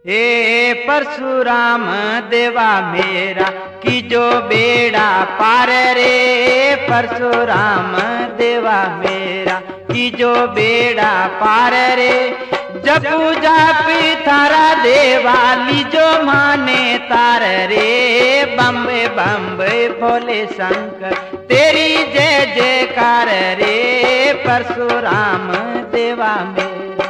हे परशुराम देवा मेरा की जो बेड़ा पार रे, परशुराम देवा मेरा की जो बेड़ा पार रे। जपू जापी थारा देवा लीजो माने तार रे, बम्बे बम्बे भोले शंकर तेरी जय जयकार रे, परशुराम देवा मेरा।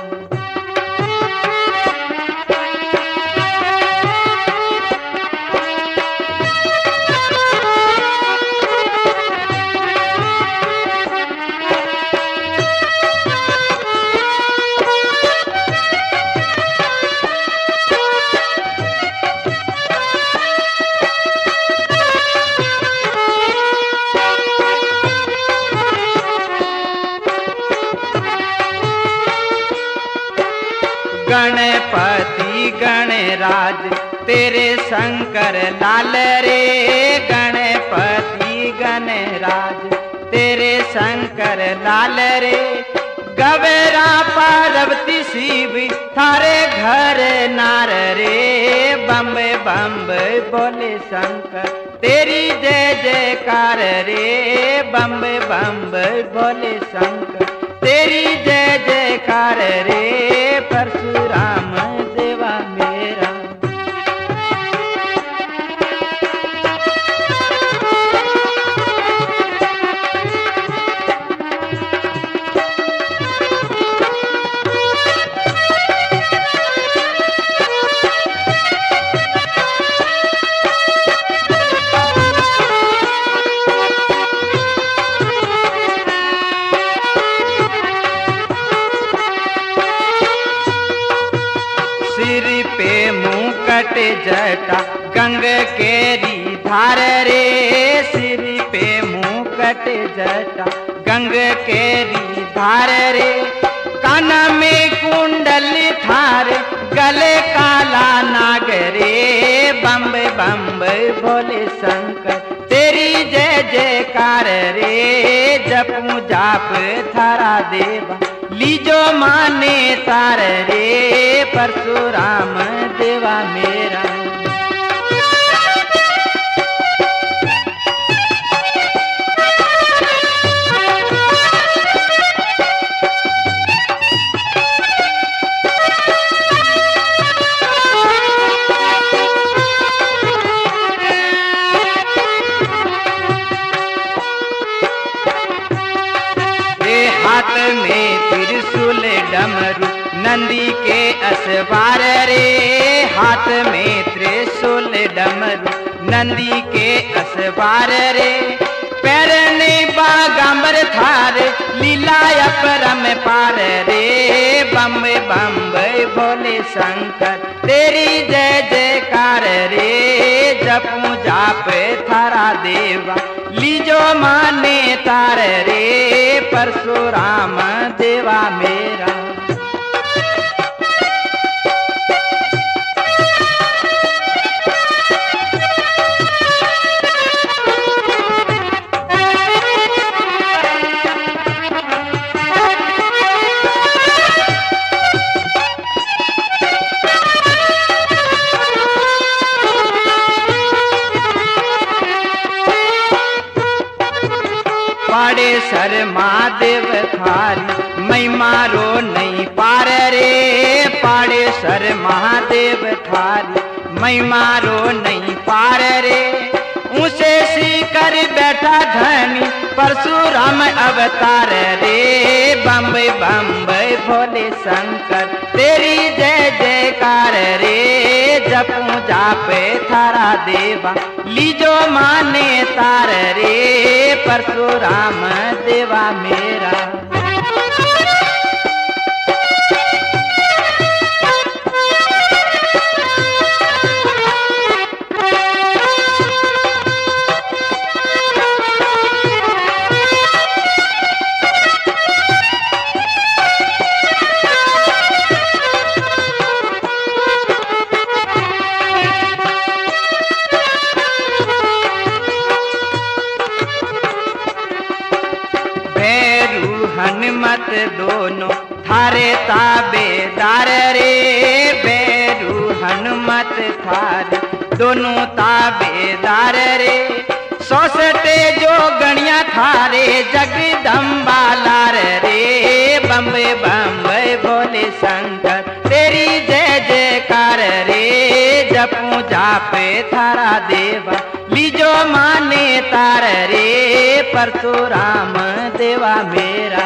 गणपति गणराज तेरे शंकर लाल रे, गणपति गणराज तेरे शंकर लाल रे। गवेरा पार्वती शिव थारे घर नार रे, बम्बे बम्बे बोले शंकर तेरी जय जयकार रे, बम्बे बम्बे बोले शंकर तेरी जय जयकार रे, परशुराम देवा मेरा। जटा गंग केरी धार रे, सिर पे मुकट जटा गंग केरी धार रे। कान में कुंडल थार गले काला नाग रे, बम्बे बम्बे भोले शंकर तेरी जय जयकार रे। जपू जाप थारा देवा लीजो माने तार रे, परशुराम देवा मेरा। हाथ में त्रिशूल डमरू नंदी के असवार रे, हाथ में त्रिशूल डमरू नंदी के असवार रे। पैर ने बागंबर थार लीला अपरम पार रे, बम्बे बम्बे भोले शंकर तेरी जय जयकार रे। जपू जाप थारा देवा लीजो माने तार रे, परशुराम देवा मेरा। पाड़े सर महादेव थारी मैं मारो नहीं पार रे, पाड़े सर महादेव थारी मैं मारो नहीं पार रे। ऊंचे सीकर बैठा धनी परशुराम अवतार रे, बम्बे बम्बे भोले शंकर तेरी जय जयकार रे। जपू जापे थारा देवा लीजो माने तार रे, परशुराम देवा मेरा। हनुमत दोनों थारे ताबेदार रे, बैरू हनुमत थारी दोनों ताबेदार रे सौसटे जो गणिया थारे जगदम्बा लार रे बम्बे बम्बे भोले शंकर तेरी जय जयकार रे जपू जापे थारा देवा लीजो माने तार रे परशुराम देवा मेरा।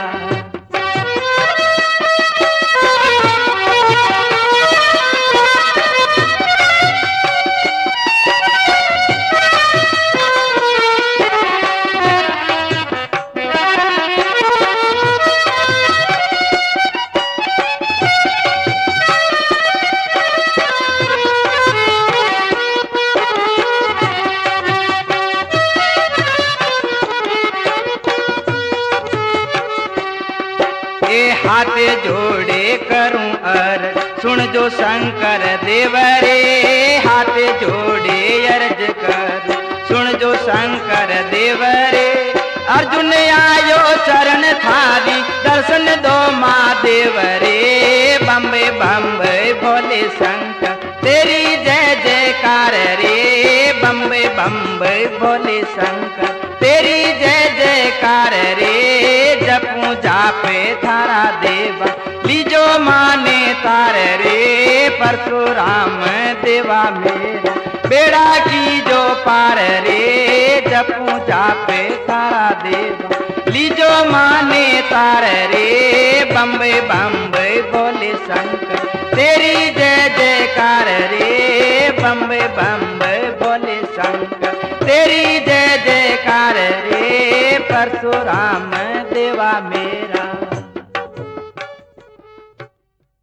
हाथ जोड़े करूं अर्ज सुन जो शंकर देव रे हाथ जोड़े अर्ज कर सुन जो शंकर देव रे अर्जुन आयो चरण थारी दर्शन दो महादेव रे बम्बे बम्बे भोले शंकर तेरी जय जयकार रे बम्बे बम्बे भोले शंकर तेरी जय जयकार रे जपू जापे थारा देवा लीजो माने तार रे परशुराम देवा मेरा बेड़ा की जो पार रे जपू जापे थारा देवा लीजो माने तार रे बम्बे बम्बे भोले शंकर तेरी जय जयकार रे बम्बे बम्बे भोले शंकर तेरी जय जयकार रे परशुराम देवा मेरा।